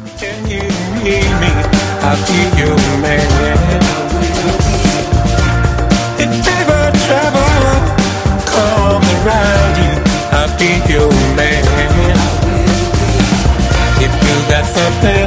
Can you hear me? I'll be your man. If ever trouble comes around you, I'll be your man. If you got something